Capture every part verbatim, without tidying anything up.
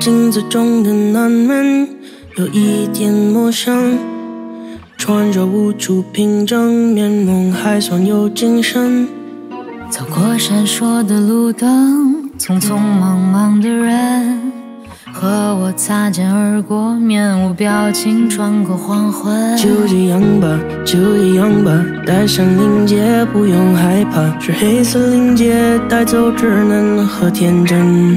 镜子中的男人有一点陌生，穿着无处平整，面容还算有精神。 走过闪烁的路灯，匆匆忙忙的人和我擦肩而过，面无表情穿过黄昏。 就这样吧，就这样吧，带上领结，不用害怕，是黑色领结带走稚嫩和天真。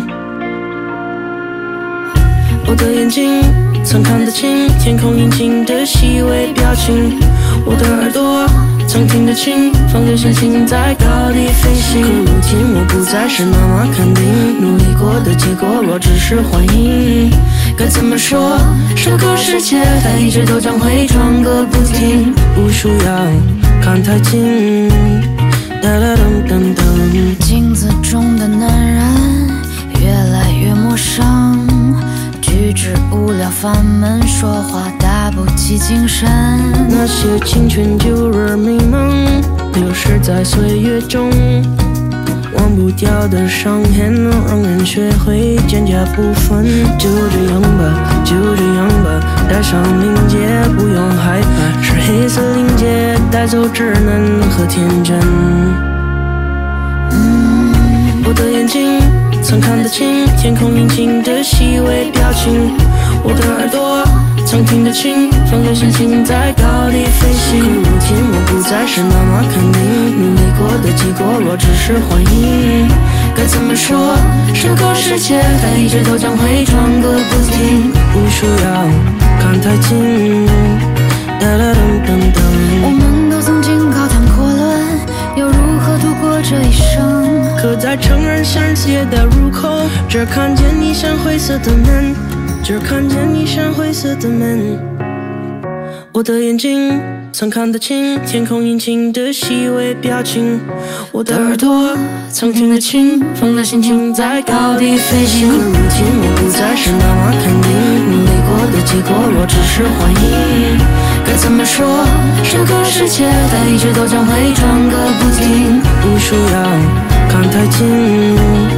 我的眼睛曾看得清天空引擎的细微表情，我的耳朵曾听得清放着星星在高地飞行。可如今我不再是那么肯定，努力过的结果若只是幻影，该怎么说？这个世界它一直都将会转个不停，不需要看太近。哒哒噔噔噔， 镜子中的男人越来越陌生，举止无聊烦闷，说话打不起精神。 那些青春旧日迷茫流逝在岁月中，忘不掉的伤痕让人学会渐加不分。就这样吧，就这样吧，带上领结不用害怕，是黑色领结带走稚嫩和天真。嗯，我的眼睛曾看得清天空引擎的细微表情，我的耳朵曾听得清放着星星在高地飞行。可如今我不再是那么肯定，努力过的结果若只是幻影，该怎么说？这个世界它一直都将会转个不停，不需要看太近。哒哒噔噔噔， 我们都曾经高谈阔论，要如何度过这一生？ 可在成人世界的入口，只看见一扇灰色的门，只看见一扇灰色的门。我的眼睛曾看得清天空引擎的细微表情，我的耳朵曾听得清风的心情在高地飞行。可如今我不再是那么肯定，努力过的结果若只是幻影，该怎么说？这个世界它一直都将会转个不停，不需要看太近。